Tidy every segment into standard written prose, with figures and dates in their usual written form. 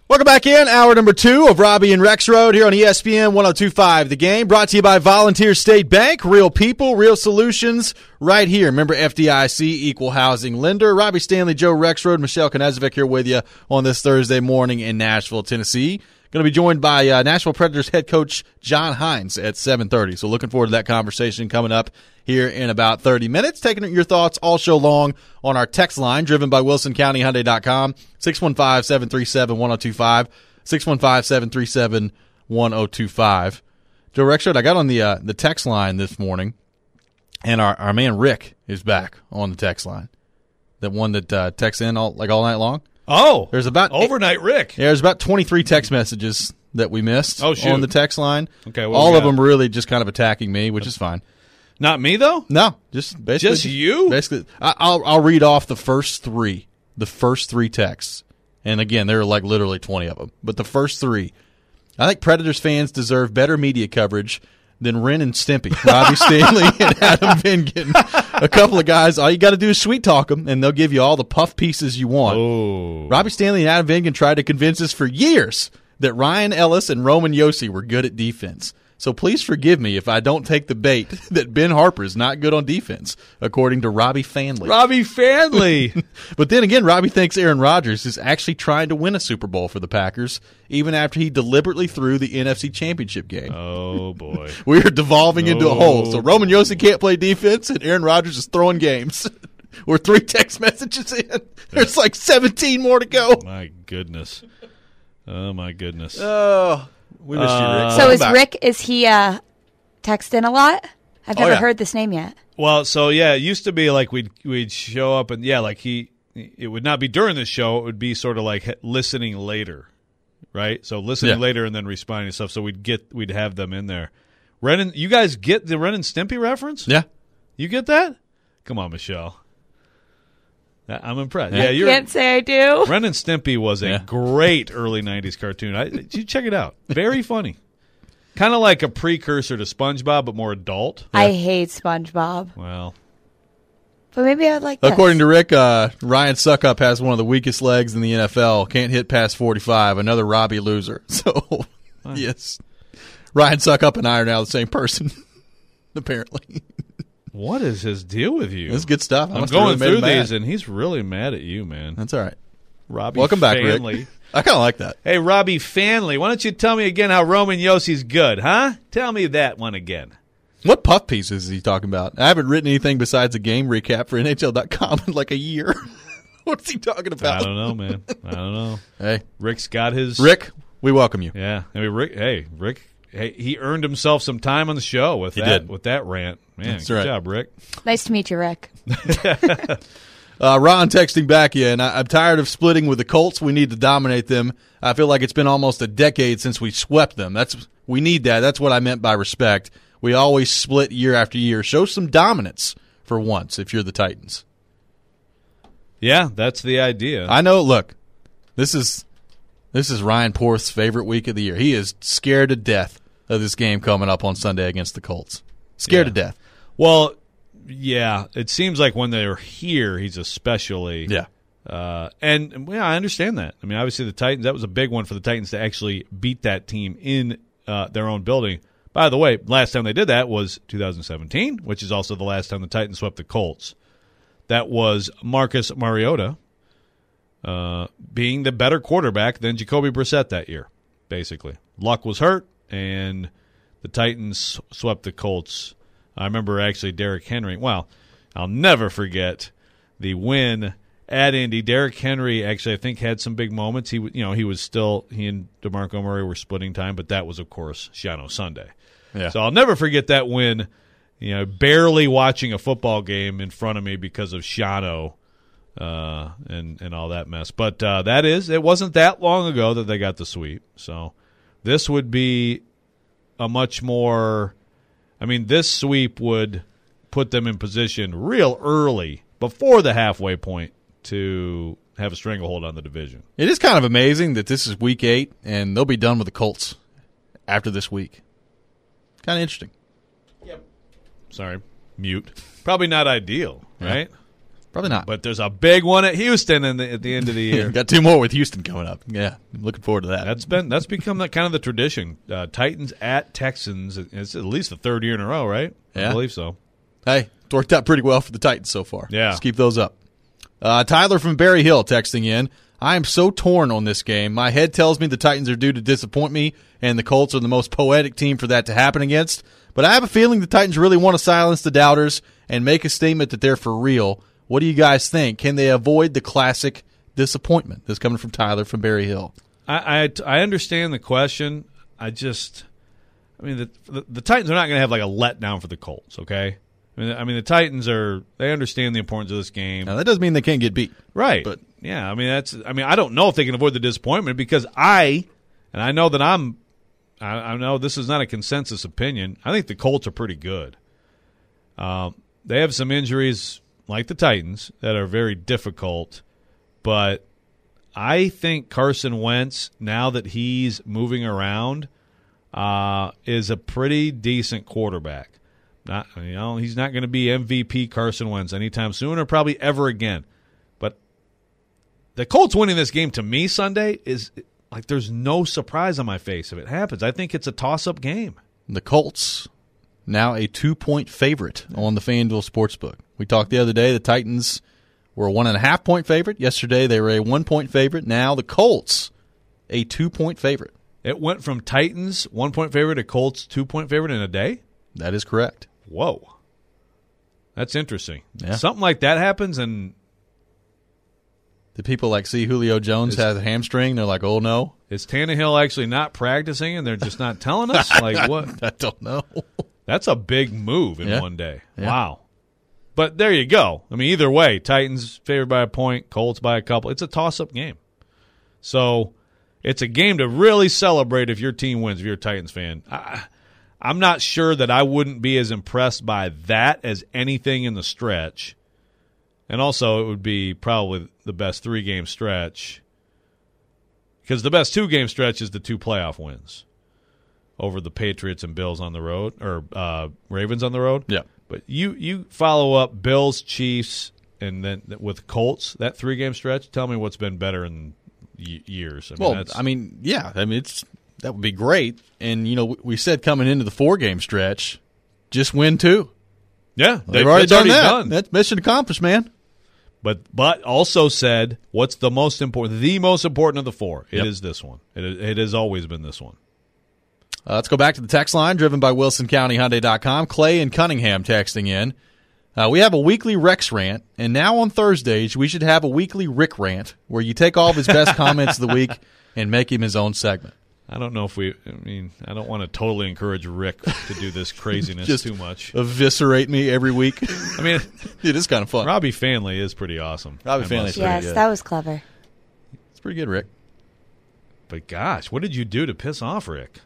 Welcome back in, hour number 2 of Robbie and Rex Road here on ESPN 102.5 The Game, brought to you by Volunteer State Bank. Real people, real solutions, right here. Remember FDIC, equal housing lender. Robbie Stanley, Joe Rexrode, Michelle Knezovic here with you on this Thursday morning in Nashville, Tennessee. Going to be joined by Nashville Predators head coach John Hines at 7:30. So looking forward to that conversation coming up here in about 30 minutes. Taking your thoughts all show long on our text line, driven by WilsonCountyHyundai.com, 615-737-1025, 615-737-1025. Joe Rexrode, I got on the text line this morning, and our man Rick is back on the text line. The one that texts in all night long. Oh, there's about overnight Rick. Yeah, there's about 23 text messages that we missed on the text line. Okay, all of them really just kind of attacking me, which is fine. Not me though. No, just basically just you. Basically, I'll read off the first three texts, and again, there are like literally 20 of them. But the first three, I think Predators fans deserve better media coverage than Ren and Stimpy, Robbie Stanley, and Adam Vingan. A couple of guys, all you got to do is sweet talk them, and they'll give you all the puff pieces you want. Oh. Robbie Stanley and Adam Vingan tried to convince us for years that Ryan Ellis and Roman Josi were good at defense. So please forgive me if I don't take the bait that Ben Harper is not good on defense, according to Robbie Fanley. Robbie Fanley. But then again, Robbie thinks Aaron Rodgers is actually trying to win a Super Bowl for the Packers, even after he deliberately threw the NFC Championship game. Oh, boy. We are devolving into a hole. So Roman Josi can't play defense, and Aaron Rodgers is throwing games. We're 3 text messages in. There's like 17 more to go. My goodness. Oh, my goodness. Oh, we missed you, Rick. So Rick, is he texting a lot? I've never heard this name yet. Well, so yeah, it used to be like we'd show up and it would not be during the show. It would be sort of like listening later, right? So listening later and then responding to stuff. So we'd have them in there. You guys get the Ren and Stimpy reference? Yeah. You get that? Come on, Michelle. I'm impressed. Yeah, you can't say I do. Ren and Stimpy was a great early 90s cartoon. You check it out. Very funny. Kind of like a precursor to SpongeBob, but more adult. I hate SpongeBob. Well. But maybe I'd like this. According to Rick, Ryan Suckup has one of the weakest legs in the NFL. Can't hit past 45. Another Robbie loser. So, yes. Ryan Suckup and I are now the same person, apparently. What is his deal with you? That's good stuff. I'm going through these, and he's really mad at you, man. That's all right. Robbie Welcome back, Fanley. Rick. I kind of like that. Hey, Robbie Fanley, why don't you tell me again how Roman Josi's good, huh? Tell me that one again. What puff pieces is he talking about? I haven't written anything besides a game recap for NHL.com in like a year. What's he talking about? I don't know, man. I don't know. Hey. Rick's got his... Rick, we welcome you. Yeah. I mean, Rick, he earned himself some time on the show with that rant. Man, That's good right. job, Rick. Nice to meet you, Rick. Ron texting back, and I'm tired of splitting with the Colts. We need to dominate them. I feel like it's been almost a decade since we swept them. We need that. That's what I meant by respect. We always split year after year. Show some dominance for once if you're the Titans. Yeah, that's the idea. I know. Look, this is Ryan Porth's favorite week of the year. He is scared to death of this game coming up on Sunday against the Colts. Scared to death. Well, yeah, it seems like when they're here, he's especially. Yeah. And I understand that. I mean, obviously the Titans, that was a big one for the Titans to actually beat that team in their own building. By the way, last time they did that was 2017, which is also the last time the Titans swept the Colts. That was Marcus Mariota being the better quarterback than Jacoby Brissett that year, basically. Luck was hurt, and the Titans swept the Colts. I remember actually Derrick Henry. Well, I'll never forget the win at Indy. Derrick Henry actually, I think, had some big moments. He and DeMarco Murray were splitting time, but that was, of course, Shiano Sunday. Yeah. So I'll never forget that win. Barely watching a football game in front of me because of Shiano and all that mess. But it wasn't that long ago that they got the sweep. So this would be a much more. I mean, this sweep would put them in position real early before the halfway point to have a stranglehold on the division. It is kind of amazing that this is week 8, and they'll be done with the Colts after this week. Kind of interesting. Yep. Sorry, mute. Probably not ideal, right? Probably not. But there's a big one at Houston at the end of the year. Got 2 more with Houston coming up. Yeah, I'm looking forward to that. That's become kind of the tradition. Titans at Texans. It's at least the 3rd year in a row, right? Yeah. I believe so. Hey, it's worked out pretty well for the Titans so far. Yeah. Let's keep those up. Tyler from Berry Hill texting in. I am so torn on this game. My head tells me the Titans are due to disappoint me, and the Colts are the most poetic team for that to happen against. But I have a feeling the Titans really want to silence the doubters and make a statement that they're for real. What do you guys think? Can they avoid the classic disappointment? This is coming from Tyler from Berry Hill. I understand the question. The Titans are not going to have like a letdown for the Colts, okay? I mean the Titans they understand the importance of this game. Now, that doesn't mean they can't get beat. Right. But yeah, I don't know if they can avoid the disappointment because I know that I know this is not a consensus opinion. I think the Colts are pretty good. They have some injuries like the Titans that are very difficult, but I think Carson Wentz, now that he's moving around, is a pretty decent quarterback. He's not going to be MVP Carson Wentz anytime soon or probably ever again. But the Colts winning this game to me Sunday is like there's no surprise on my face if it happens. I think it's a toss-up game. The Colts now a 2-point favorite on the FanDuel Sportsbook. We talked the other day, the Titans were a 1.5-point favorite. Yesterday they were a 1-point favorite. Now the Colts a 2-point favorite. It went from Titans 1-point favorite to Colts 2-point favorite in a day? That is correct. Whoa. That's interesting. Yeah. Something like that happens and the people like see Julio Jones has a hamstring, they're like, oh no. Is Tannehill actually not practicing and they're just not telling us? Like what? I don't know. That's a big move in one day. Yeah. Wow. But there you go. I mean, either way, Titans favored by a point, Colts by a couple. It's a toss-up game. So it's a game to really celebrate if your team wins, if you're a Titans fan. I'm not sure that I wouldn't be as impressed by that as anything in the stretch. And also, it would be probably the best 3-game stretch because the best 2-game stretch is the 2 playoff wins over the Patriots and Bills on the road or Ravens on the road. Yeah. But you follow up Bills, Chiefs, and then with Colts, that 3-game stretch, tell me what's been better in years. That would be great. And, we said coming into the 4-game stretch, just win 2. Yeah. They've already done that. That's mission accomplished, man. But also said, what's the most important? The most important of the 4. It is this one. It has always been this one. Let's go back to the text line, driven by WilsonCountyHyundai.com. Clay and Cunningham texting in. We have a weekly Rex rant, and now on Thursdays we should have a weekly Rick rant where you take all of his best comments of the week and make him his own segment. I don't know if I don't want to totally encourage Rick to do this craziness Just too much. Eviscerate me every week. It is kind of fun. Robbie Fanley is pretty awesome. Robbie Fanley's pretty yes, good. that was clever. It's pretty good, Rick. But gosh, what did you do to piss off Rick?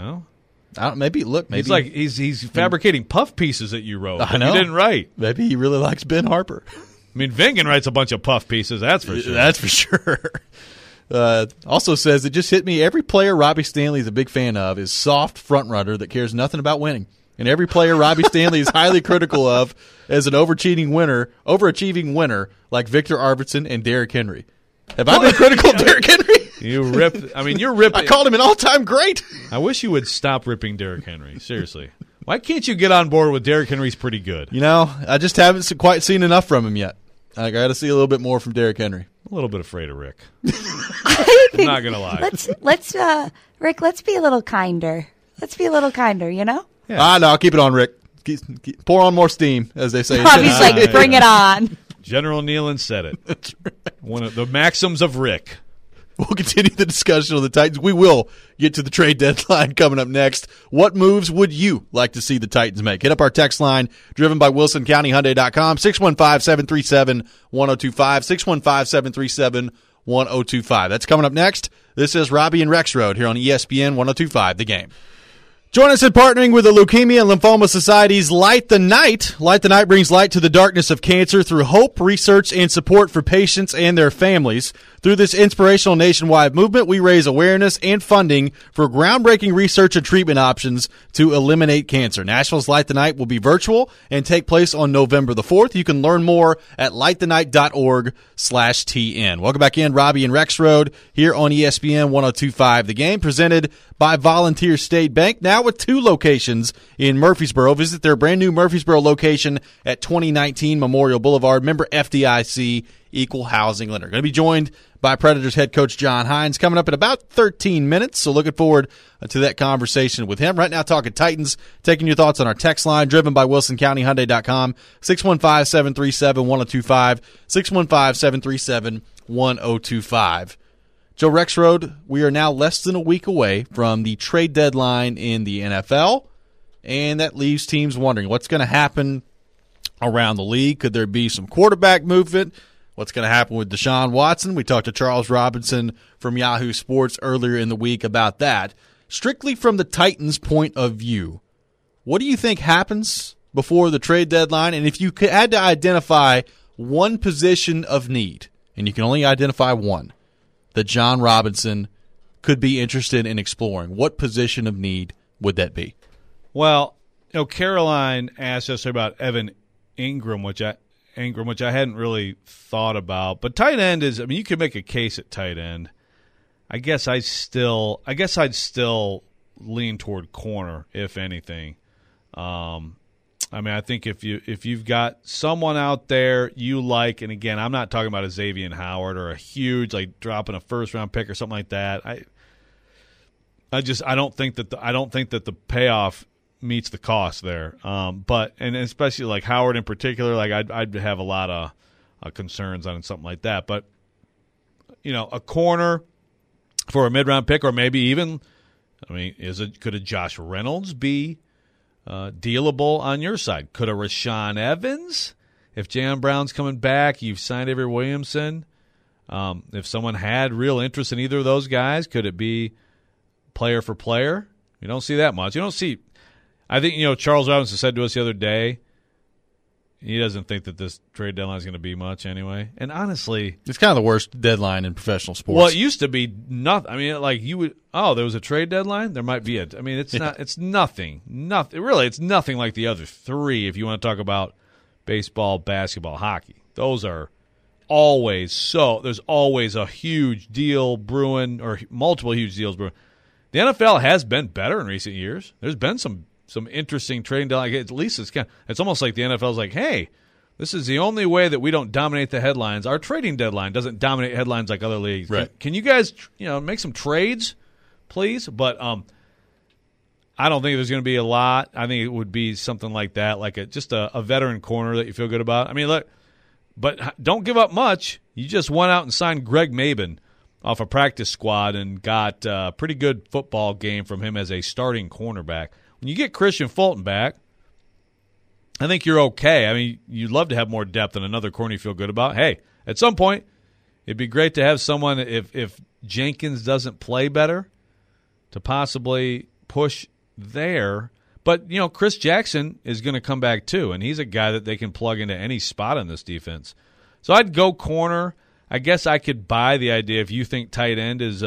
Maybe he's like he's fabricating puff pieces that you wrote. I know. You didn't write. Maybe he really likes Ben Harper. Vingan writes a bunch of puff pieces. That's for sure. That's for sure. Also says, it just hit me. Every player Robbie Stanley is a big fan of is soft front runner that cares nothing about winning. And every player Robbie Stanley is highly critical of as an overachieving winner like Victor Arvidsson and Derrick Henry. Have I been critical of Derrick Henry? You're ripping. I called him an all-time great. I wish you would stop ripping Derrick Henry. Seriously. Why can't you get on board with Derrick Henry's pretty good? I just haven't quite seen enough from him yet. I got to see a little bit more from Derrick Henry. A little bit afraid of Rick. I'm not going to lie. Let's Rick, let's be a little kinder. Yeah. No, keep it on, Rick. Pour on more steam, as they say. Robbie's like, bring it on. General Nealon said it. That's right. One of the maxims of Rick. We'll continue the discussion on the Titans. We will get to the trade deadline coming up next. What moves would you like to see the Titans make? Hit up our text line, driven by WilsonCountyHyundai.com, 615-737-1025, 615-737-1025. That's coming up next. This is Robbie and Rex Road here on ESPN 102.5 The Game. Join us in partnering with the Leukemia and Lymphoma Society's Light the Night. Light the Night brings light to the darkness of cancer through hope, research, and support for patients and their families. Through this inspirational nationwide movement, we raise awareness and funding for groundbreaking research and treatment options to eliminate cancer. Nashville's Light the Night will be virtual and take place on November the 4th. You can learn more at lightthenight.org/TN. Welcome back in, Robbie and Rexroad here on ESPN 102.5. The Game, presented by Volunteer State Bank, now with 2 locations in Murfreesboro. Visit their brand new Murfreesboro location at 2019 Memorial Boulevard. Member FDIC, equal housing lender. Going to be joined by Predators head coach John Hines coming up in about 13 minutes, so looking forward to that conversation with him. Right now, talking Titans, taking your thoughts on our text line, driven by WilsonCountyHyundai.com, 615-737-1025, 615-737-1025. Joe Rexroad, we are now less than a week away from the trade deadline in the NFL, and that leaves teams wondering what's going to happen around the league. Could there be some quarterback movement? What's going to happen with Deshaun Watson? We talked to Charles Robinson from Yahoo Sports earlier in the week about that. Strictly from the Titans' point of view, what do you think happens before the trade deadline? And if you had to identify one position of need, and you can only identify one, that John Robinson could be interested in exploring, what position of need would that be? Well, Caroline asked us about Evan Ingram, which I hadn't really thought about. But tight end is, you could make a case at tight end. I guess I'd still lean toward corner, if anything. I think if you've got someone out there you like, and again, I'm not talking about a Xavier Howard or a huge, like, dropping a first round pick or something like that. I don't think that the payoff meets the cost there. But especially like Howard in particular, like I'd have a lot of concerns on something like that. But a corner for a mid-round pick, or maybe even, could a Josh Reynolds be dealable on your side? Could a Rashaan Evans, if Jaylen Brown's coming back, you've signed Avery Williamson. If someone had real interest in either of those guys, could it be player for player? You don't see that much. You don't see. I think, Charles Robinson said to us the other day, he doesn't think that this trade deadline is going to be much anyway. And honestly, it's kind of the worst deadline in professional sports. Well, it used to be nothing. Like you would, there was a trade deadline? There might be it's not, it's nothing. Nothing. Really, it's nothing like the other 3 if you want to talk about baseball, basketball, hockey. Those are always there's always a huge deal brewing, or multiple huge deals brewing. The NFL has been better in recent years. There's been some interesting trading deadline. At least it's almost like the NFL is like, hey, this is the only way that we don't dominate the headlines. Our trading deadline doesn't dominate headlines like other leagues. Right. Can you guys, make some trades, please? But I don't think there's going to be a lot. I think it would be something like that, like just a veteran corner that you feel good about. Look, but don't give up much. You just went out and signed Greg Maben off a practice squad and got a pretty good football game from him as a starting cornerback. When you get Christian Fulton back, I think you're okay. You'd love to have more depth and another corner you feel good about. Hey, at some point, it'd be great to have someone, if Jenkins doesn't play better, to possibly push there. But, Chris Jackson is going to come back too, and he's a guy that they can plug into any spot in this defense. So I'd go corner. I guess I could buy the idea if you think tight end is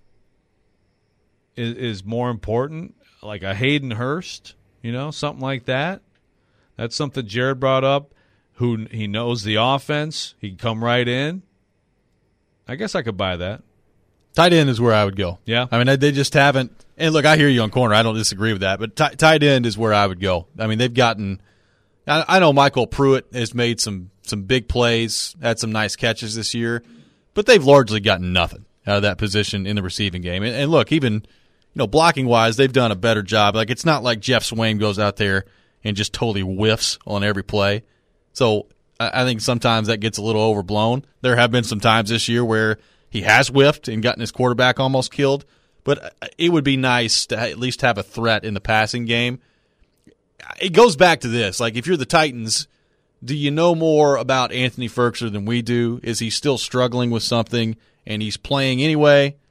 more important, like a Hayden Hurst, something like that. That's something Jared brought up, who he knows the offense. He can come right in. I guess I could buy that. Tight end is where I would go. Yeah. They just haven't. And look, I hear you on corner. I don't disagree with that. But tight end is where I would go. They've gotten. I know Michael Pruitt has made some big plays, had some nice catches this year, but they've largely gotten nothing out of that position in the receiving game. And look, even blocking wise, they've done a better job. Like, it's not like Jeff Swain goes out there and just totally whiffs on every play. So I think sometimes that gets a little overblown. There have been some times this year where he has whiffed and gotten his quarterback almost killed. But it would be nice to at least have a threat in the passing game. It goes back to this. Like, if you're the Titans, do you know more about Anthony Firkser than we do? Is he still struggling with something and he's playing anyway?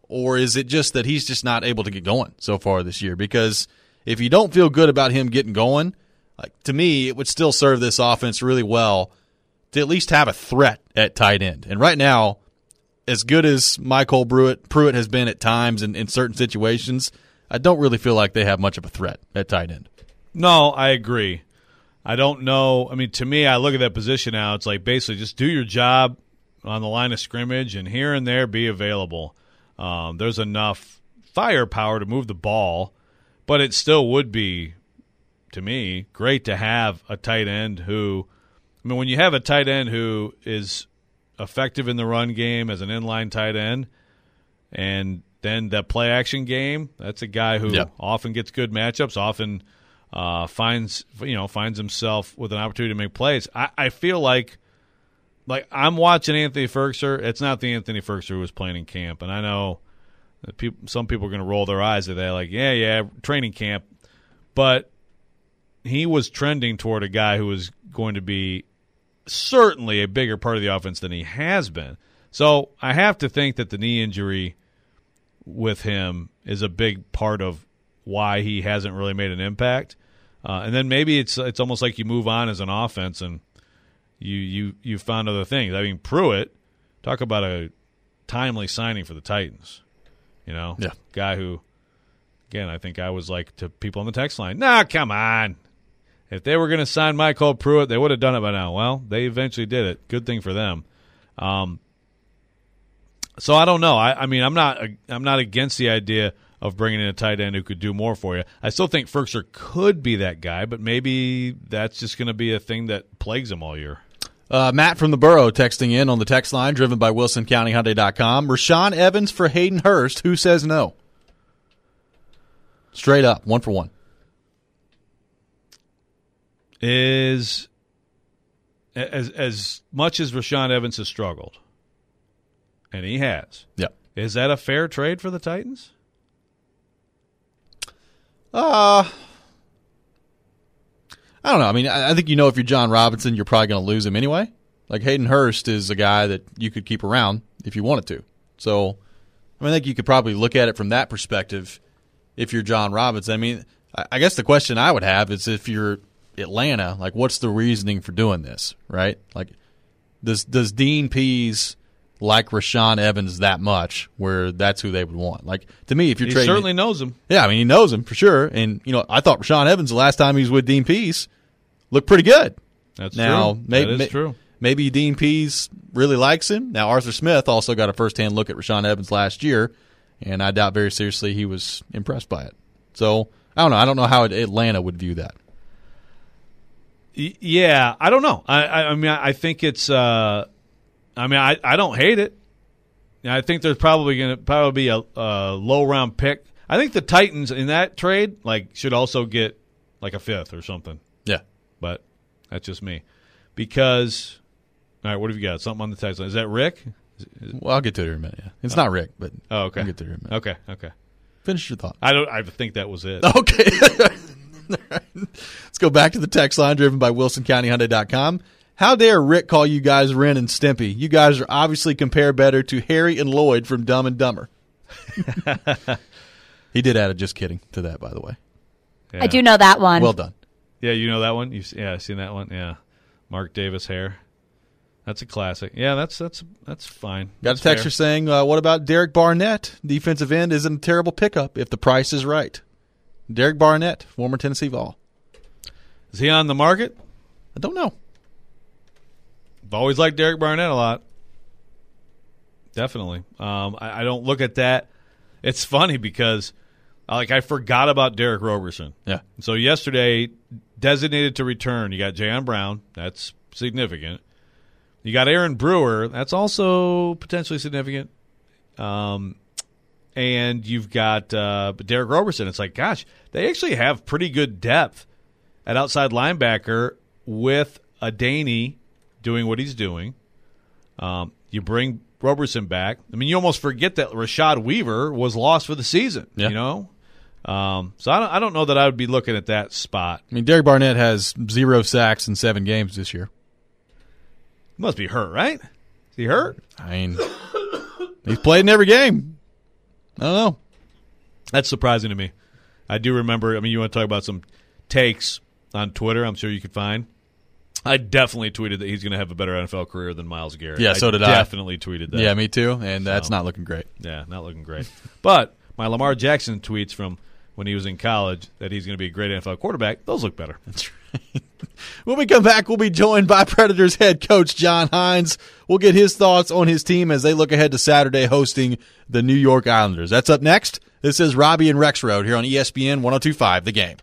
or is it just that he's just not able to get going so far this year? Because if you don't feel good about him getting going, like to me, it would still serve this offense really well to at least have a threat at tight end. And right now, as good as Michael Pruitt has been at times in certain situations, I don't really feel like they have much of a threat at tight end. No, I agree. I don't know. I mean, to me, I look at that position now. It's like basically just do your job on the line of scrimmage and here and there be available. There's enough firepower to move the ball, but it still would be, to me, great to have a tight end who – I mean, when you have a tight end who is effective in the run game as an inline tight end and then the play-action game, that's a guy who often gets good matchups, often finds himself with an opportunity to make plays. I feel like I'm watching Anthony Ferguson. It's not the Anthony Ferguson who was playing in camp, and I know that some people are going to roll their eyes at that, like, yeah, training camp. But he was trending toward a guy who was going to be certainly a bigger part of the offense than he has been. So I have to think that the knee injury with him is a big part of why he hasn't really made an impact. And then maybe it's almost like you move on as an offense and you found other things. I mean, Pruitt, talk about a timely signing for the Titans. Guy who, again, I think I was like to people on the text line, nah, come on. If they were going to sign Michael Pruitt, they would have done it by now. Well, they eventually did it. Good thing for them. So I don't know. I mean, I'm not against the idea of bringing in a tight end who could do more for you. I still think Ferguson could be that guy, but maybe that's just going to be a thing that plagues him all year. Matt from the Borough texting in on the text line, driven by WilsonCountyHyundai.com. Rashaan Evans for Hayden Hurst. Who says no? Straight up, 1 for 1. Is as much as Rashaan Evans has struggled, and he has. Yeah. Is that a fair trade for the Titans? I don't know. I mean, I think if you're John Robinson, you're probably going to lose him anyway. Like Hayden Hurst is a guy that you could keep around if you wanted to. So, I think you could probably look at it from that perspective if you're John Robinson. I mean, I guess the question I would have is if you're Atlanta, like what's the reasoning for doing this, right? Like, does Dean Pease like Rashaan Evans that much where that's who they would want? Like, to me, if you're trading, he certainly knows him. Yeah, I mean, he knows him for sure. And, I thought Rashaan Evans the last time he was with Dean Pease looked pretty good. That's true. That is true. Maybe Dean Pease really likes him. Now, Arthur Smith also got a first-hand look at Rashaan Evans last year, and I doubt very seriously he was impressed by it. So, I don't know. I don't know how Atlanta would view that. Yeah, I don't know. I mean, I think it's. I don't hate it. I think there's probably going to be a low round pick. I think the Titans in that trade should also get like a fifth or something. Yeah, but that's just me. Because, all right, what have you got? Something on the text line. Is that Rick? Well, I'll get to it in a minute. Yeah, it's not Rick, but okay. I'll get to it in a minute. Okay. Finish your thought. I think that was it. Okay. Let's go back to the text line driven by WilsonCountyHyundai.com. How dare Rick call you guys Ren and Stimpy? You guys are obviously compare better to Harry and Lloyd from Dumb and Dumber. He did add a just kidding to that, by the way. Yeah. I do know that one. Well done. Yeah, you know that one? I've seen that one. Yeah. Mark Davis hair. That's a classic. Yeah, that's fine. Got a texter saying, what about Derek Barnett? Defensive end isn't a terrible pickup if the price is right. Derek Barnett, former Tennessee Vol. Is he on the market? I don't know. I've always liked Derek Barnett a lot. Definitely. I don't look at that. It's funny because I forgot about Derek Roberson. Yeah. So yesterday, designated to return, you got Jayon Brown. That's significant. You got Aaron Brewer. That's also potentially significant. And you've got Derek Roberson. It's like, gosh, they actually have pretty good depth at outside linebacker with Adaney doing what he's doing. You bring Roberson back. I mean, you almost forget that Rashad Weaver was lost for the season, So I don't know that I would be looking at that spot. I mean, Derek Barnett has 0 sacks in 7 games this year. He must be hurt, right? Is he hurt? I mean, he's played in every game. I don't know. That's surprising to me. I do remember, I mean, you want to talk about some takes on Twitter, I'm sure you could find. I definitely tweeted that he's going to have a better NFL career than Myles Garrett. Yeah, so did I. Definitely tweeted that. Yeah, me too, and that's not looking great. Yeah, not looking great. But my Lamar Jackson tweets from when he was in college that he's going to be a great NFL quarterback, those look better. That's right. When we come back, we'll be joined by Predators head coach John Hynes. We'll get his thoughts on his team as they look ahead to Saturday hosting the New York Islanders. That's up next. This is Robbie and Rexroad here on ESPN 102.5 The Game.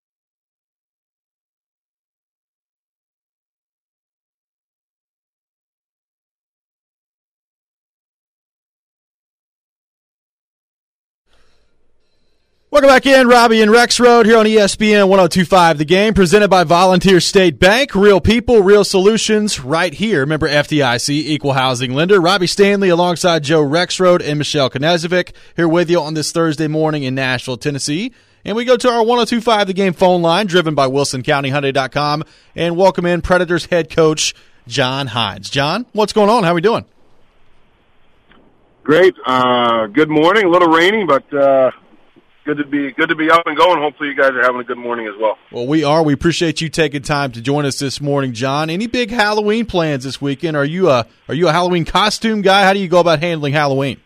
Welcome back in, Robbie and Rexroad here on ESPN 102.5 The Game, presented by Volunteer State Bank. Real people, real solutions, right here. Remember, FDIC, equal housing lender. Robbie Stanley alongside Joe Rexroad and Michelle Knezovic here with you on this Thursday morning in Nashville, Tennessee. And we go to our 102.5 The Game phone line, driven by WilsonCountyHyundai.com, and welcome in Predators head coach John Hynes. John, what's going on? How are we doing? Great. Good morning. A little rainy, but good to be up and going. Hopefully you guys are having a good morning as well. Well, we are. We appreciate you taking time to join us this morning, John. Any big Halloween plans this weekend? Are you a Halloween costume guy? How do you go about handling Halloween?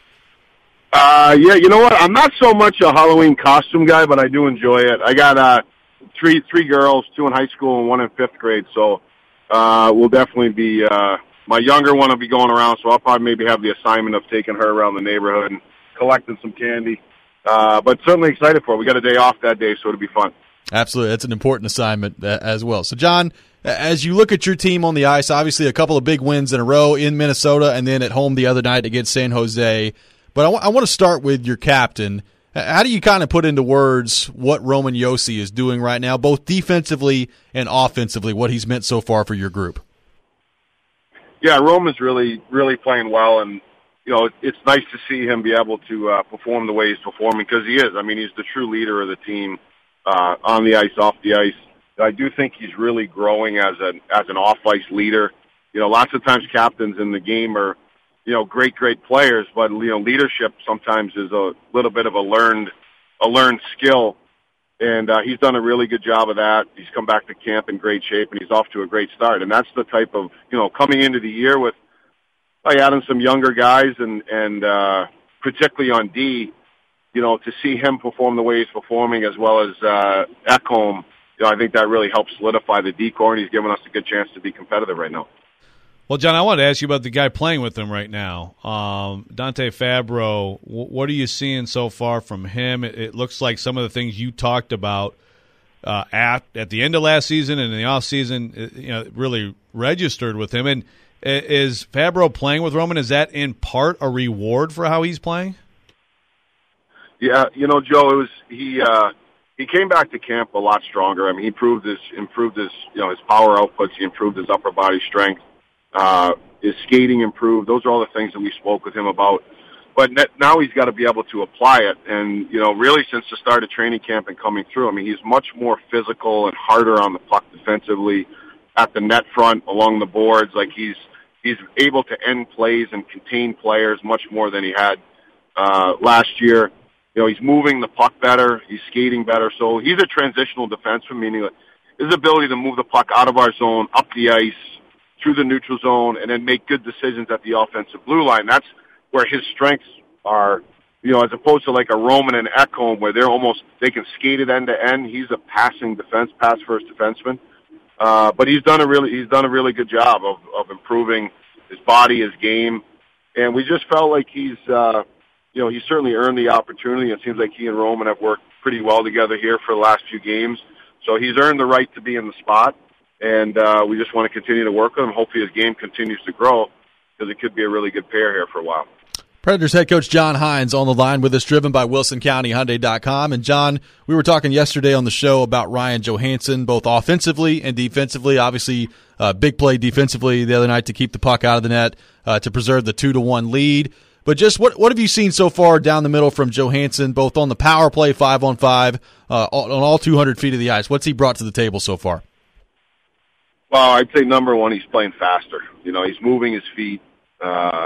Yeah, you know what? I'm not so much a Halloween costume guy, but I do enjoy it. I got three girls, 2 in high school and 1 in 5th grade, so we'll definitely be my younger one will be going around, so I'll probably maybe have the assignment of taking her around the neighborhood and collecting some candy. But certainly excited for it. We got a day off that day, so it'll be fun. Absolutely. That's an important assignment as well. So, John, as you look at your team on the ice, obviously a couple of big wins in a row in Minnesota and then at home the other night against San Jose. But I want to start with your captain. How do you kind of put into words what Roman Josi is doing right now, both defensively and offensively, what he's meant so far for your group? Yeah, Roman's really, really playing well, and you know, it's nice to see him be able to perform the way he's performing, because he is. I mean, he's the true leader of the team on the ice, off the ice. I do think he's really growing as an off-ice leader. You know, lots of times captains in the game are, you know, great players, but, you know, leadership sometimes is a little bit of a learned skill, and he's done a really good job of that. He's come back to camp in great shape, and he's off to a great start. And that's the type of, you know, coming into the year with adding some younger guys and particularly on D, you know, to see him perform the way he's performing, as well as Ekholm, you know, I think that really helps solidify the D core, and he's given us a good chance to be competitive right now. Well, John, I wanted to ask you about the guy playing with him right now, Dante Fabro. What are you seeing so far from him? It looks like some of the things you talked about at the end of last season and in the off season, you know, really registered with him. And is Fabro playing with Roman? Is that in part a reward for how he's playing? Yeah, you know, Joe, he came back to camp a lot stronger. I mean, he improved his you know, his power outputs. He improved his upper body strength. His skating improved. Those are all the things that we spoke with him about. But now he's got to be able to apply it. And, you know, really since the start of training camp and coming through, I mean, he's much more physical and harder on the puck defensively, at the net front, along the boards. Like he's able to end plays and contain players much more than he had last year. You know, he's moving the puck better. He's skating better. So he's a transitional defenseman, meaning his ability to move the puck out of our zone, up the ice, through the neutral zone, and then make good decisions at the offensive blue line. That's where his strengths are, you know, as opposed to like a Roman and Ekholm, where they can skate it end to end. He's a pass first defenseman. But he's done a really good job of improving his body, his game, and we just felt like he's certainly earned the opportunity. It seems like he and Roman have worked pretty well together here for the last few games, so he's earned the right to be in the spot, and we just want to continue to work with him. Hopefully his game continues to grow, because it could be a really good pair here for a while. Predators head coach John Hynes on the line with us, driven by WilsonCountyHyundai.com. And, John, we were talking yesterday on the show about Ryan Johansson, both offensively and defensively. Obviously, big play defensively the other night to keep the puck out of the net, to preserve the 2-1 lead. But just what have you seen so far down the middle from Johansson, both on the power play 5-on-5, on all 200 feet of the ice? What's he brought to the table so far? Well, I'd say number one, he's playing faster. You know, he's moving his feet.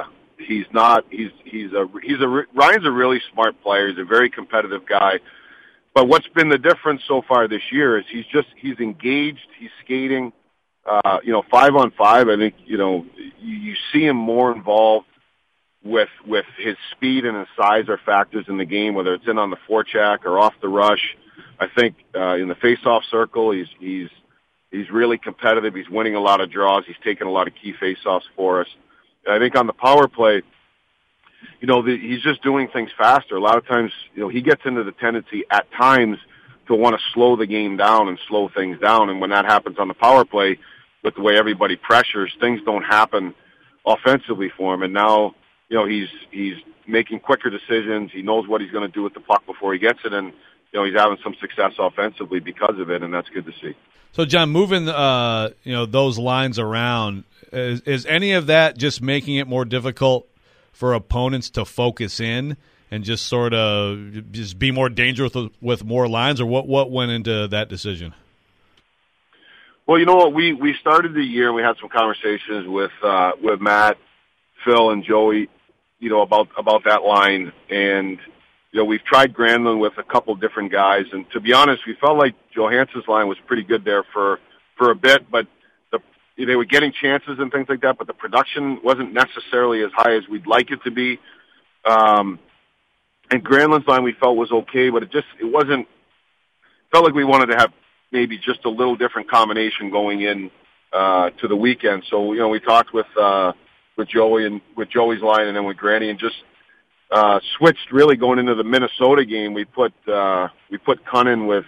he's not. Ryan's a really smart player. He's a very competitive guy. But what's been the difference so far this year is he's engaged. He's skating. 5-on-5. I think you see him more involved with his speed and his size are factors in the game, whether it's in on the forecheck or off the rush. I think in the face-off circle, he's really competitive. He's winning a lot of draws. He's taking a lot of key face-offs for us. And I think on the power play, he's just doing things faster. A lot of times, he gets into the tendency at times to want to slow the game down and slow things down. And when that happens on the power play, with the way everybody pressures, things don't happen offensively for him. And now, he's making quicker decisions. He knows what he's going to do with the puck before he gets it, and he's having some success offensively because of it, and that's good to see. So, John, moving those lines around, is any of that just making it more difficult for opponents to focus in and just sort of just be more dangerous with more lines, or what went into that decision? Well, you know what, we started the year and we had some conversations with Matt, Phil, and Joey, about that line, and we've tried Granlund with a couple different guys, and to be honest, we felt like Johansson's line was pretty good there for a bit, but they were getting chances and things like that, but the production wasn't necessarily as high as we'd like it to be. And Granlund's line we felt was okay, but it wasn't. Felt like we wanted to have maybe just a little different combination going in to the weekend. So we talked with Joey and with Joey's line, and then with Granny, and just switched really going into the Minnesota game. We put Cunnin with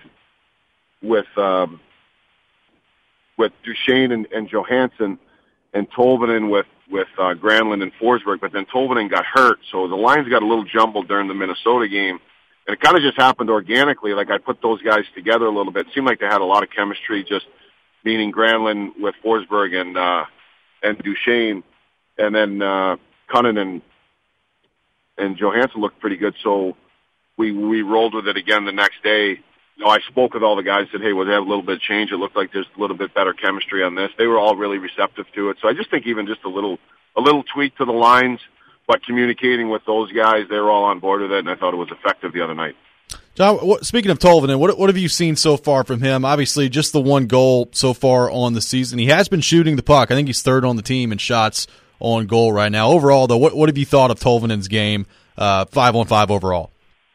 Duchesne and Johansson, and Tolvanen with Granlund and Forsberg, but then Tolvanen got hurt, so the lines got a little jumbled during the Minnesota game, and it kind of just happened organically. Like, I put those guys together a little bit. It seemed like they had a lot of chemistry, just meaning Granlund with Forsberg and Duchesne, and then Cunnin and Johansson looked pretty good, so we rolled with it again the next day. I spoke with all the guys, said, hey, we'll have a little bit of change. It looked like there's a little bit better chemistry on this. They were all really receptive to it. So I just think even just a little tweak to the lines, but communicating with those guys, they were all on board with it, and I thought it was effective the other night. John, speaking of Tolvanen, what have you seen so far from him? Obviously, just the one goal so far on the season. He has been shooting the puck. I think he's third on the team in shots on goal right now. Overall, though, what have you thought of Tolvanen's game, 5-on-5 overall?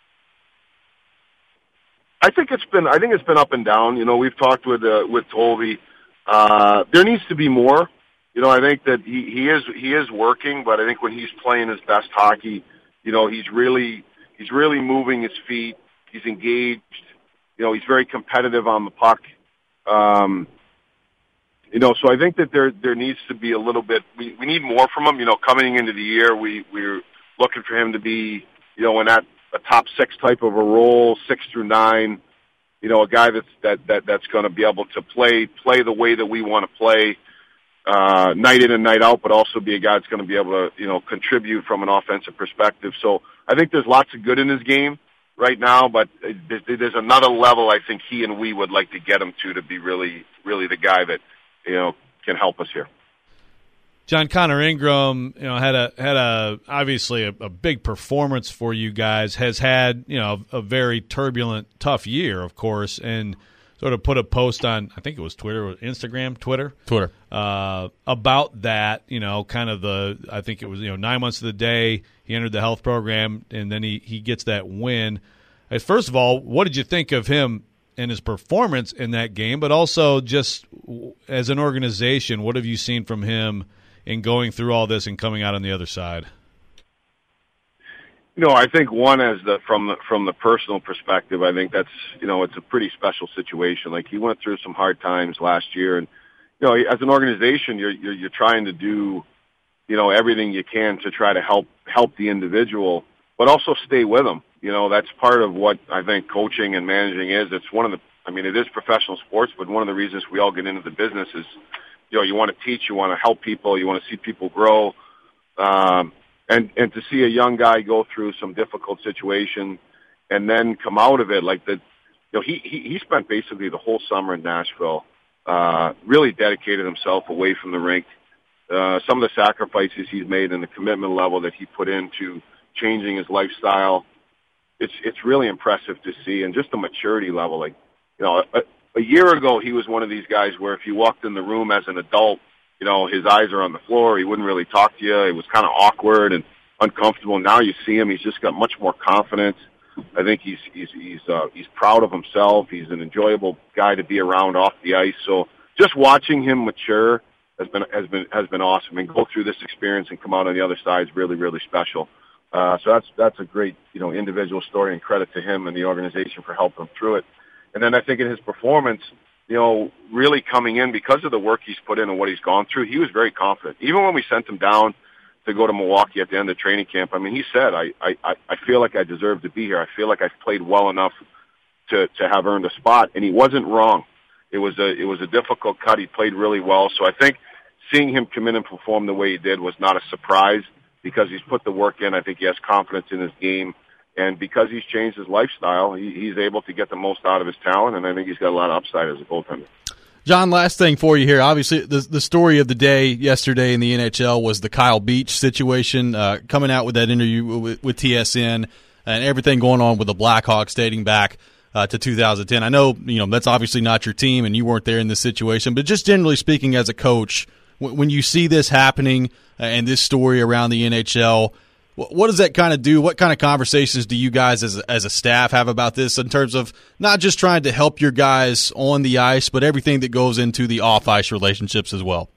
I think it's been up and down. We've talked with Tolvy. There needs to be more. I think that he is working, but I think when he's playing his best hockey, he's really moving his feet. He's engaged. He's very competitive on the puck. So I think that there needs to be a little bit. We need more from him. Coming into the year, we're looking for him to be, in that a top six type of a role, 6 through 9. A guy that's going to be able to play the way that we want to play, night in and night out, but also be a guy that's going to be able to, contribute from an offensive perspective. So I think there's lots of good in his game right now, but there's another level I think he and we would like to get him to be really, really the guy that, can help us here. John, Connor Ingram, had a obviously a big performance for you guys. Has had a very turbulent, tough year, of course, and sort of put a post on, I think it was Twitter, about that. Kind of I think it was 9 months of the day he entered the health program, and then he gets that win. First of all, what did you think of him and his performance in that game? But also, just as an organization, what have you seen from him in going through all this and coming out on the other side? I think one from the personal perspective, I think that's it's a pretty special situation. Like, he went through some hard times last year, and as an organization, you're trying to do everything you can to try to help the individual, but also stay with them. That's part of what I think coaching and managing is. It's one of the. It is professional sports, but one of the reasons we all get into the business is you want to teach, you want to help people, you want to see people grow. And to see a young guy go through some difficult situation and then come out of it like that, he spent basically the whole summer in Nashville, really dedicated himself away from the rink, some of the sacrifices he's made and the commitment level that he put into changing his lifestyle, it's really impressive to see, and just the maturity level. Like, a year ago, he was one of these guys where if you walked in the room as an adult, his eyes are on the floor. He wouldn't really talk to you. It was kind of awkward and uncomfortable. Now you see him; he's just got much more confidence. I think he's proud of himself. He's an enjoyable guy to be around off the ice. So just watching him mature has been awesome, and go through this experience and come out on the other side is really, really special. So that's a great individual story, and credit to him and the organization for helping him through it. And then I think in his performance, really coming in because of the work he's put in and what he's gone through, he was very confident. Even when we sent him down to go to Milwaukee at the end of training camp, I mean, he said, I feel like I deserve to be here. I feel like I've played well enough to have earned a spot. And he wasn't wrong. It was a difficult cut. He played really well. So I think seeing him come in and perform the way he did was not a surprise because he's put the work in. I think he has confidence in his game. And because he's changed his lifestyle, he's able to get the most out of his talent, and I think he's got a lot of upside as a goaltender. John, last thing for you here. Obviously, the story of the day yesterday in the NHL was the Kyle Beach situation, coming out with that interview with TSN and everything going on with the Blackhawks dating back to 2010. I know, that's obviously not your team and you weren't there in this situation, but just generally speaking as a coach, when you see this happening and this story around the NHL, what does that kind of do? What kind of conversations do you guys as a staff have about this in terms of not just trying to help your guys on the ice, but everything that goes into the off-ice relationships as well?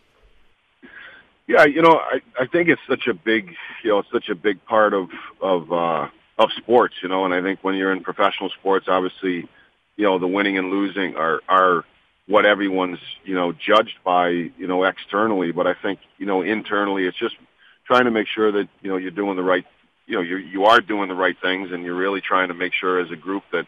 Yeah, I think it's such a big, part of sports, and I think when you're in professional sports, obviously, the winning and losing are what everyone's, judged by, externally. But I think, internally, it's just trying to make sure that, you're doing the right, you are doing the right things, and you're really trying to make sure as a group that,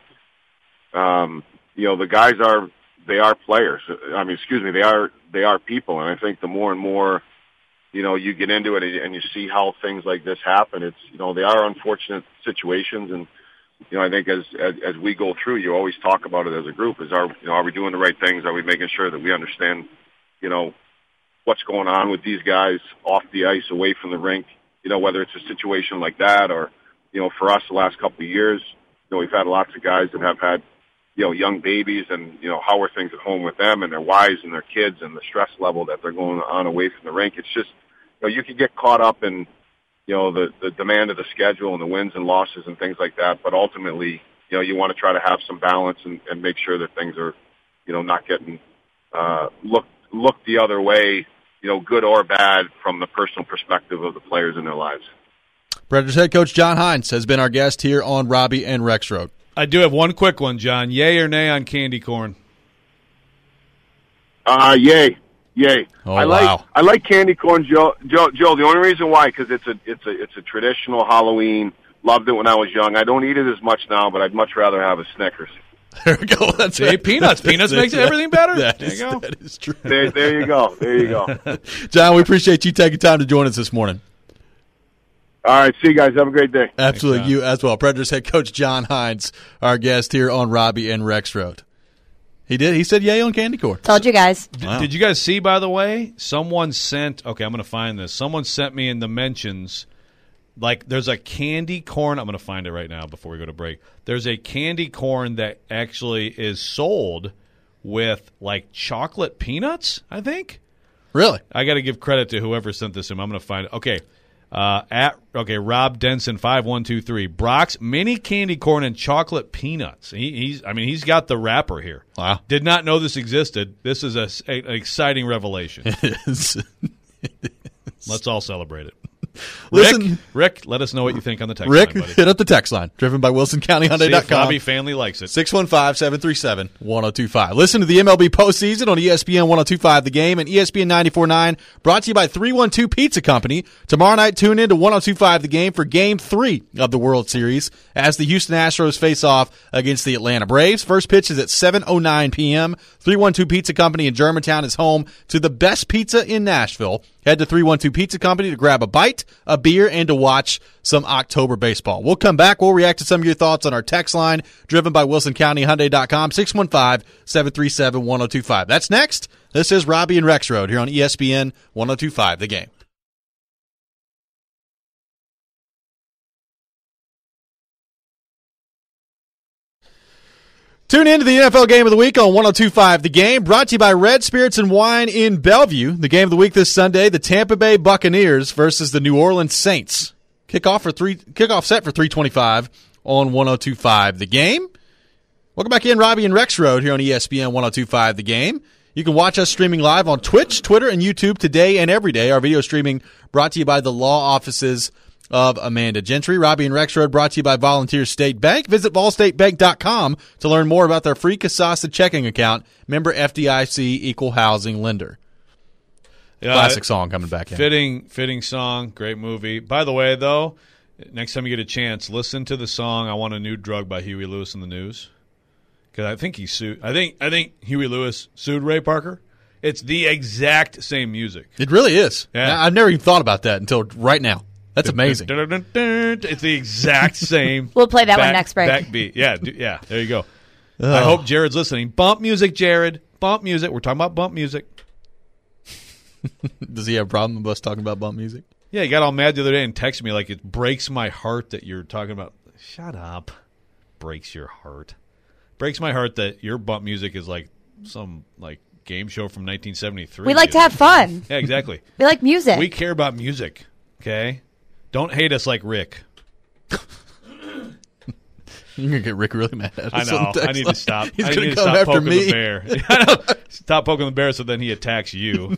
the guys they are players. They are people. And I think the more and more, you get into it and you see how things like this happen, it's, they are unfortunate situations. And, I think as we go through, you always talk about it as a group are we doing the right things? Are we making sure that we understand, what's going on with these guys off the ice, away from the rink, whether it's a situation like that or, for us the last couple of years, we've had lots of guys that have had, young babies and, how are things at home with them and their wives and their kids and the stress level that they're going on away from the rink. It's just, you can get caught up in, the demand of the schedule and the wins and losses and things like that. But ultimately, you want to try to have some balance and make sure that things are, not getting looked the other way, good or bad from the personal perspective of the players in their lives. Predators head coach John Hynes has been our guest here on Robbie and Rexroad. I do have one quick one, John. Yay or nay on candy corn? Yay. Oh, I like candy corn, Joe. The only reason why, because it's a traditional Halloween. Loved it when I was young. I don't eat it as much now, but I'd much rather have a Snickers. There we go. That's right. Peanuts. Peanuts makes everything better. There you go. That is true. There you go. John, we appreciate you taking time to join us this morning. All right. See you guys. Have a great day. Absolutely. Thanks, you as well. Predators head coach John Hynes, our guest here on Robbie and Rexroad. He did. He said yay on candy corn. Told you guys. Wow. Did you guys see, by the way, someone sent – okay, I'm going to find this. Someone sent me in the mentions – like there's a candy corn. I'm going to find it right now before we go to break. There's a candy corn that actually is sold with like chocolate peanuts, I think. Really? I got to give credit to whoever sent this to him. I'm going to find it. Okay. Rob Denson 5123 Brock's mini candy corn and chocolate peanuts. He's got the wrapper here. Wow. Did not know this existed. This is an exciting revelation. It is. Let's all celebrate it. Listen, Rick, let us know what you think on the text Rick, line, buddy. hit up the text line, driven by WilsonCountyHyundai.com. See if Robbie family likes it. 615-737-1025. Listen to the MLB postseason on ESPN 1025 The Game and ESPN 94.9, brought to you by 312 Pizza Company. Tomorrow night, tune in to 1025 The Game for Game 3 of the World Series as the Houston Astros face off against the Atlanta Braves. First pitch is at 7:09 p.m. 312 Pizza Company in Germantown is home to the best pizza in Nashville. Head to 312 Pizza Company to grab a bite a beer, and to watch some October baseball. We'll come back. We'll react to some of your thoughts on our text line, driven by WilsonCountyHyundai.com, 615-737-1025. That's next. This is Robbie and Rexroad here on ESPN 1025, The Game. Tune in to the NFL Game of the Week on 102.5 The Game, brought to you by Red Spirits and Wine in Bellevue. The Game of the Week this Sunday, the Tampa Bay Buccaneers versus the New Orleans Saints. Kickoff set for 3:25 on 102.5 The Game. Welcome back in, Robbie and Rexroad here on ESPN 102.5 The Game. You can watch us streaming live on Twitch, Twitter, and YouTube today and every day. Our video streaming brought to you by the law offices of Amanda Gentry. Robbie and Rexroad brought to you by Volunteer State Bank. Visit volstatebank.com to learn more about their free Kasasa checking account. Member FDIC, equal housing lender. Classic song coming back in. Fitting song, great movie. By the way, though, next time you get a chance, listen to the song "I Want a New Drug" by Huey Lewis in the News, because I think he sued. I think Huey Lewis sued Ray Parker. It's the exact same music. It really is. Yeah. I've never even thought about that until right now. That's amazing. It's the exact same. We'll play that one next break. Backbeat. Yeah. There you go. Oh. I hope Jared's listening. Bump music, Jared. Bump music. We're talking about bump music. Does he have a problem with us talking about bump music? Yeah, he got all mad the other day and texted me like, it breaks my heart that you're talking about. Shut up. Breaks your heart. Breaks my heart that your bump music is like some like game show from 1973. We like to have fun. Yeah, exactly. We like music. We care about music, okay? Don't hate us like Rick. You're going to get Rick really mad at us. I know. I need to stop. He's going to come after me. The bear. I know. Stop poking the bear so then he attacks you.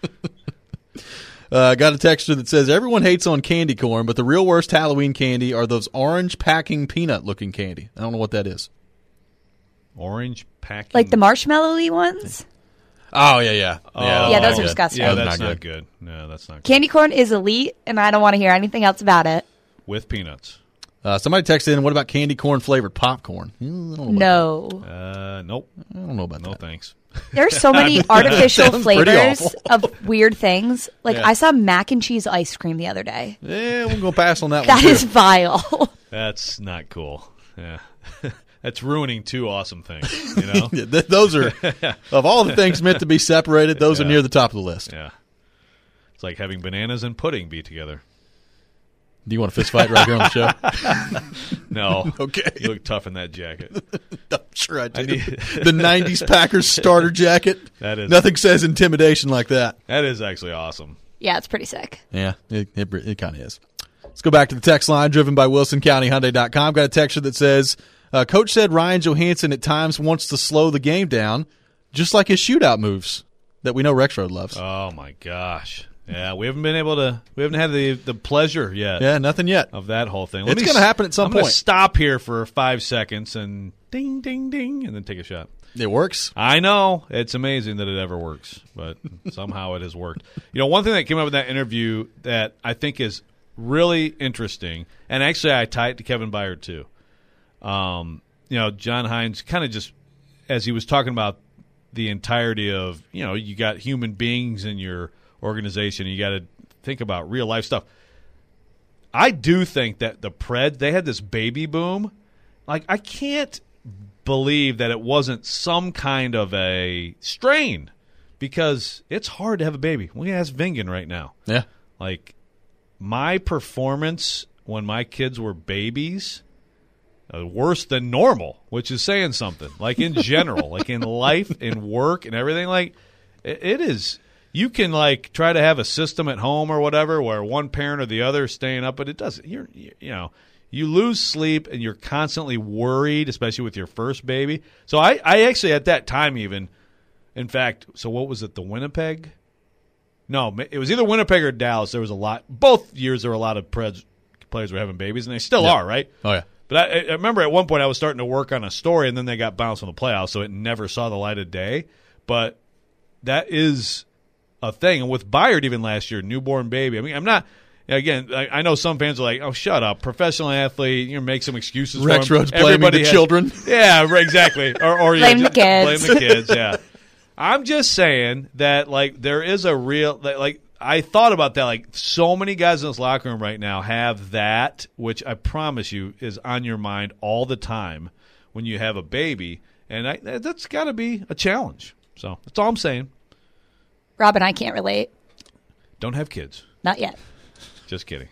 Got a texture that says, everyone hates on candy corn, but the real worst Halloween candy are those orange packing peanut-looking candy. I don't know what that is. Orange packing? Like the marshmallow-y ones? Oh, yeah. Yeah, those are disgusting. Yeah, that's not good. No, that's not good. Candy corn is elite, and I don't want to hear anything else about it. With peanuts. Somebody texted in, what about candy corn-flavored popcorn? No. Nope. I don't know about that. No, thanks. There's so many artificial flavors awful. of weird things. Like, Yeah. I saw mac and cheese ice cream the other day. Yeah, we're going to pass on that one, That too. is vile. That's not cool. Yeah. That's ruining two awesome things, you know? Yeah, those are, of all the things meant to be separated, those are near the top of the list. Yeah. It's like having bananas and pudding be together. Do you want a fist fight right here on the show? No. Okay. You look tough in that jacket. I'm sure I do. The 90s Packers starter jacket. That is. Nothing says intimidation like that. That is actually awesome. Yeah, it's pretty sick. Yeah, it kind of is. Let's go back to the text line driven by WilsonCountyHyundai.com. Got a texture that says, Coach said Ryan Johansson at times wants to slow the game down, just like his shootout moves that we know Rexroad loves. Oh, my gosh. Yeah, we haven't had the pleasure yet. Yeah, nothing yet. Of that whole thing. It's going to happen at some I'm point. going to stop here for 5 seconds and ding, ding, ding, and then take a shot. It works. I know. It's amazing that it ever works, but somehow it has worked. You know, one thing that came up in that interview that I think is really interesting, and actually I tie it to Kevin Byard too. You know, John Hines kind of just, as he was talking about the entirety of, you know, you got human beings in your organization, you got to think about real life stuff. I do think that the Preds, they had this baby boom. Like, I can't believe that it wasn't some kind of a strain, because it's hard to have a baby. We ask Vingan right now. Yeah. Like, my performance when my kids were babies, worse than normal, which is saying something. Like, in general, like in life, in work, and everything. Like, it is. You can, like, try to have a system at home or whatever where one parent or the other is staying up, but it doesn't. You know, you lose sleep and you're constantly worried, especially with your first baby. So I actually, at that time even, in fact, so what was it, the Winnipeg? No, it was either Winnipeg or Dallas. There was a lot. Both years there were a lot of Preds players were having babies, and they still are, right? Oh, yeah. But I remember at one point I was starting to work on a story, and then they got bounced from the playoffs, so it never saw the light of day. But that is a thing. And with Byard even last year, newborn baby. I mean, I'm not – again, I know some fans are like, oh, shut up. Professional athlete, you make some excuses for him. Rexroad's blaming the children. Yeah, exactly. Or blame the kids. Blame the kids, yeah. I'm just saying that, like, there is a real – like, I thought about that. Like, so many guys in this locker room right now have that, which I promise you is on your mind all the time when you have a baby, and that's got to be a challenge. So that's all I'm saying. Rob and I can't relate. Don't have kids. Not yet. Just kidding.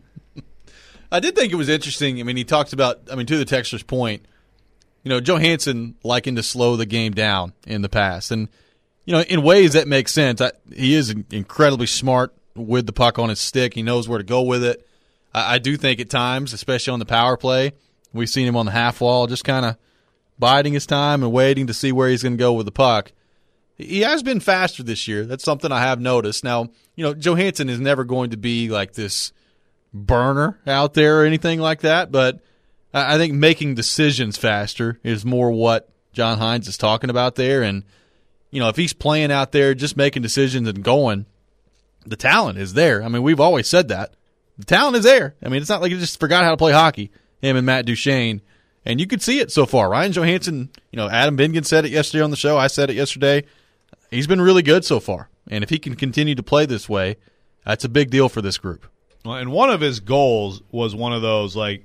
I did think it was interesting. I mean, he talks about, to the texter's point, Johansson liking to slow the game down in the past. And, in ways that make sense. He is incredibly smart with the puck on his stick. He knows where to go with it. I do think at times, especially on the power play, we've seen him on the half wall just kind of biding his time and waiting to see where he's going to go with the puck. He has been faster this year. That's something I have noticed. Now, Johansson is never going to be like this burner out there or anything like that, but I think making decisions faster is more what John Hines is talking about there. And, if he's playing out there just making decisions and going, the talent is there. I mean, we've always said that. The talent is there. I mean, it's not like he just forgot how to play hockey, him and Matt Duchene. And you could see it so far. Ryan Johansson, Adam Bingen said it yesterday on the show. I said it yesterday. He's been really good so far. And if he can continue to play this way, that's a big deal for this group. Well, and one of his goals was one of those, like,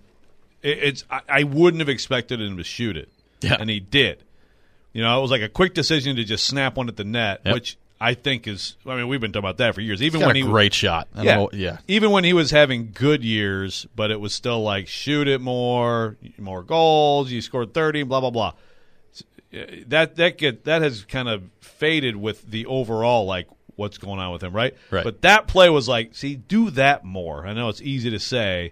I wouldn't have expected him to shoot it. Yeah. And he did. It was like a quick decision to just snap one at the net, which I think is, we've been talking about that for years. Even He's got when a great shot. Even when he was having good years, but it was still like, shoot it more goals, you scored 30, blah, blah, blah. That has kind of faded with the overall, like, what's going on with him, right? But that play was like, see, do that more. I know it's easy to say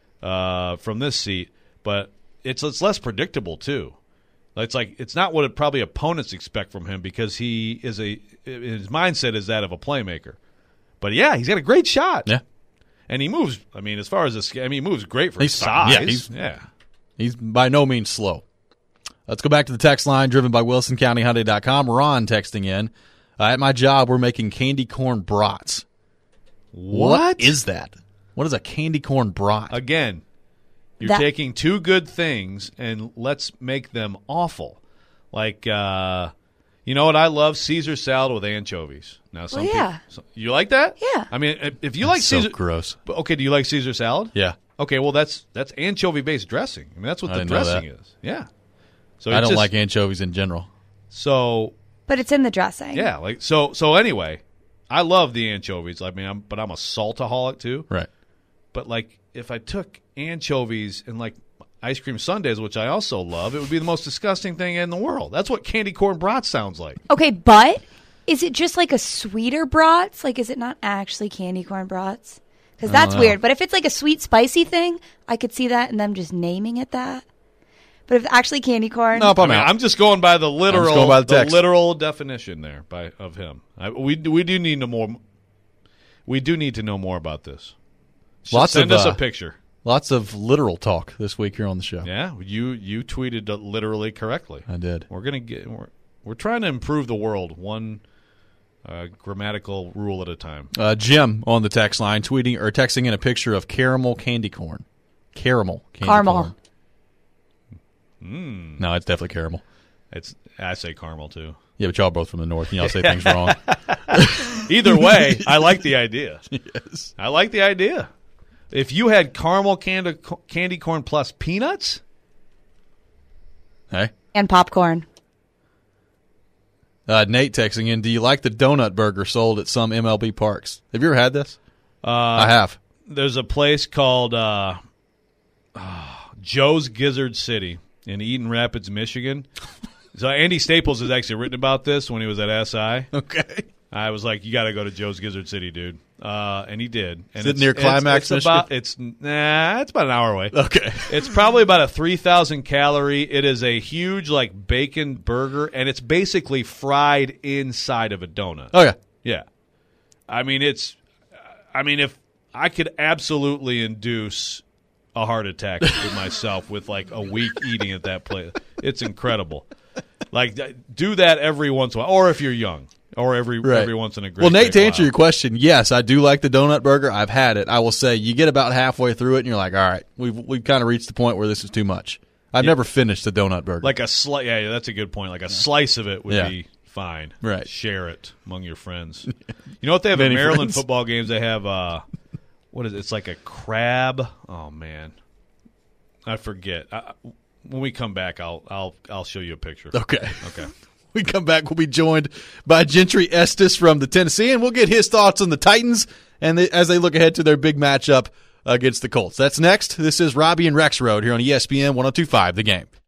from this seat, but it's less predictable too. It's like it's not what probably opponents expect from him because he is his mindset is that of a playmaker. But yeah, he's got a great shot. Yeah, and he moves. As far as this, he moves great for his size. He's by no means slow. Let's go back to the text line driven by WilsonCountyHyundai.com. Ron texting in. At my job, we're making candy corn brats. What is that? What is a candy corn brat? Again, you're taking two good things and let's make them awful. Like, you know what I love? Caesar salad with anchovies. Now, you like that? Yeah. If you like Caesar, so gross. Okay, do you like Caesar salad? Yeah. Okay, well that's anchovy-based dressing. That's what the dressing is. Yeah. So I don't like anchovies in general. So. But it's in the dressing. Yeah, so anyway, I love the anchovies. But I'm a saltaholic too. Right. But like if I took anchovies and like ice cream sundaes, which I also love, it would be the most disgusting thing in the world. That's what candy corn brat sounds like. Okay, but is it just like a sweeter brats? Like, is it not actually candy corn brats? Because that's weird. But if it's like a sweet spicy thing, I could see that and them just naming it that. But if actually candy corn, nope, I'm just going by the literal, the literal definition there of him. We do need to know more. We do need to know more about this. Send us a picture. Lots of literal talk this week here on the show. Yeah, you tweeted literally correctly. I did. We're trying to improve the world one grammatical rule at a time. Jim on the text line texting in a picture of caramel candy corn. Caramel candy corn. No, it's definitely caramel. I say caramel too. Yeah, but y'all both from the north, and y'all say things wrong. Either way, I like the idea. Yes. I like the idea. If you had caramel candy corn plus peanuts. Hey. And popcorn. Nate texting in, do you like the donut burger sold at some MLB parks? Have you ever had this? I have. There's a place called Joe's Gizzard City in Eaton Rapids, Michigan. So Andy Staples has actually written about this when he was at SI. Okay. I was like, you got to go to Joe's Gizzard City, dude. And he did. And is it near Climax, Michigan? It's about an hour away. Okay. It's probably about a 3,000 calorie. It is a huge, like, bacon burger, and it's basically fried inside of a donut. Oh, yeah. Yeah. If I could absolutely induce a heart attack with myself with like a week eating at that place. It's incredible. Like, do that every once in a while, or if you're young, or every once in a great. Well, Nate, to while. answer your question, yes, I do like the donut burger. I've had it. I will say you get about halfway through it, and you're like, all right, we've kind of reached the point where this is too much. I've never finished the donut burger. Like a slice. Yeah, that's a good point. Like a slice of it would be fine. Right. Share it among your friends. You know what they have Many in Maryland friends. football games? They have what is it? It's like a crab. Oh man, I forget. When we come back, I'll show you a picture. Okay. Okay. We come back, we'll be joined by Gentry Estes from the Tennessee, and we'll get his thoughts on the Titans and as they look ahead to their big matchup against the Colts. That's next. This is Robbie and Rex Road here on ESPN 102.5 The Game.